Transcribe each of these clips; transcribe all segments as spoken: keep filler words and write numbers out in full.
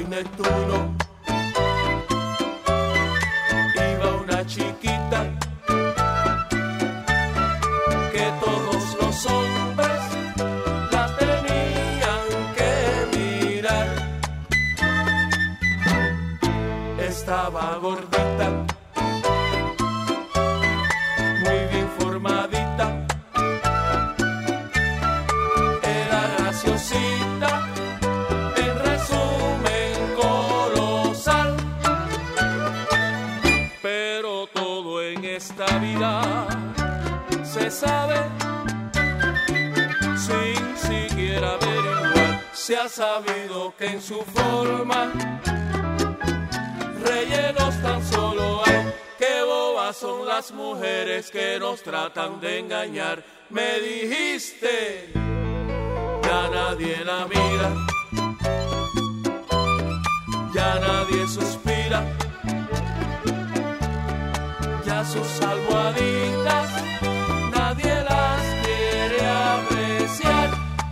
Neptuno. Iba una chiquita que todos los hombres la tenían que mirar. Estaba gordita, muy bien formadita, era graciosita, en resumen colosal. Pero todo en esta vida se sabe sin siquiera averiguar. Se ha sabido que en su forma rellenos tan solo hay. Qué bobas son las mujeres que nos tratan de engañar. Me dijiste, ya nadie la mira, ya nadie suspira, ya sus almohaditas nadie las quiere apreciar.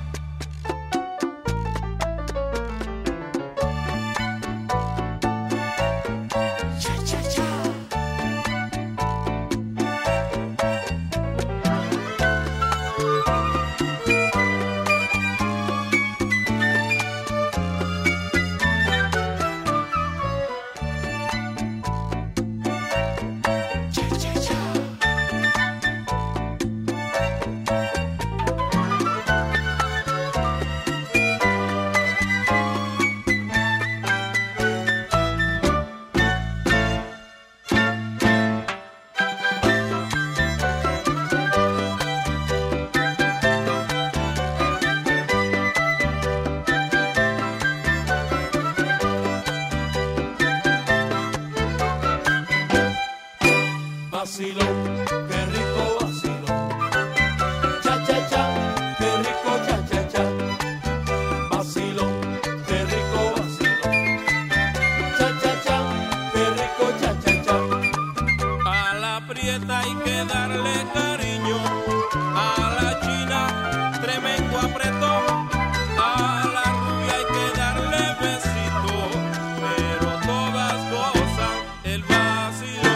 Vacilo, qué rico vacilo, cha cha cha, qué rico cha cha cha. Vacilo, qué rico vacilo, cha cha cha, qué rico cha cha cha. A la prieta hay que darle cariño, a la china tremendo apretón, a la rubia hay que darle besito, pero todas gozan el vacilo.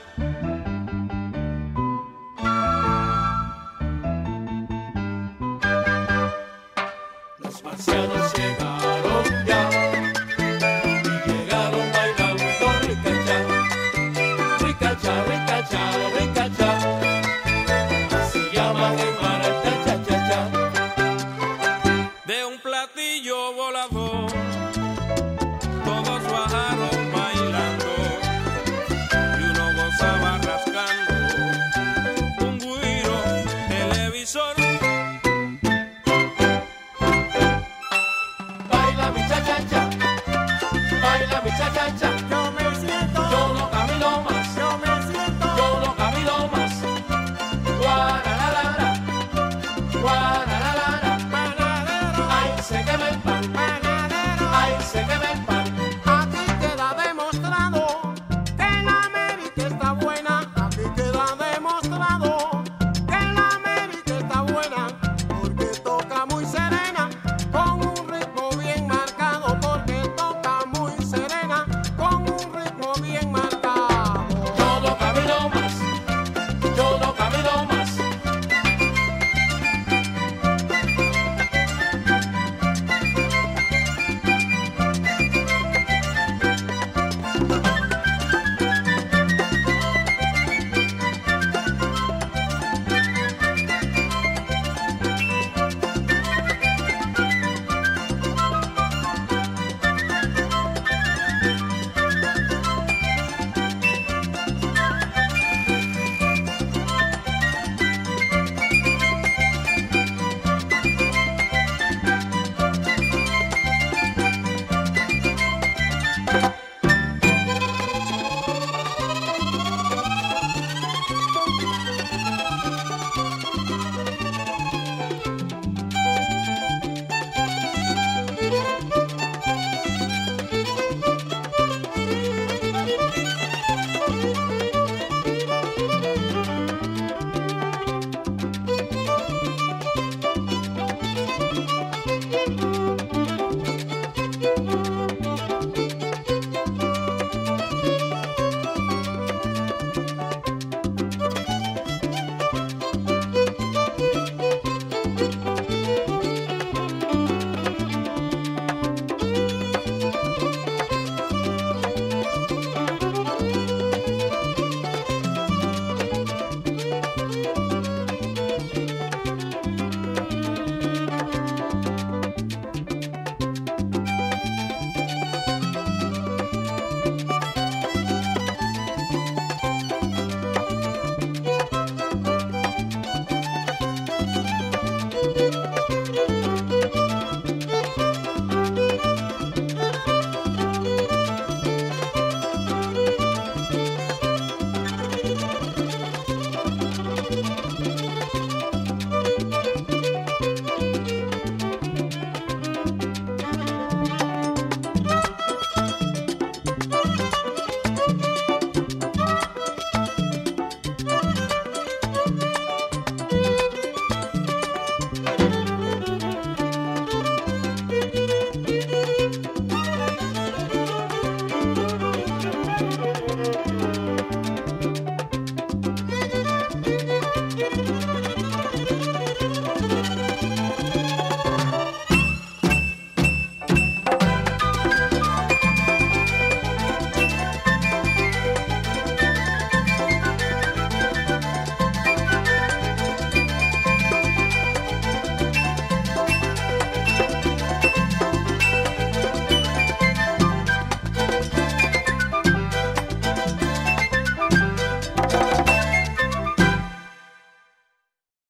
Los marcianos llegaron ya y llegaron bailando ricacha, ricacha, ricacha, ricacha. Así llaman en Maracha, cha, cha, cha. De un platillo volador todos bajaron bailando y uno gozaba rascando un guiro televisor. Baila mi cha cha cha, baila mi cha cha cha. Yo me siento, Yo no camino más, yo me siento, yo no camino más. Guararara, guararara.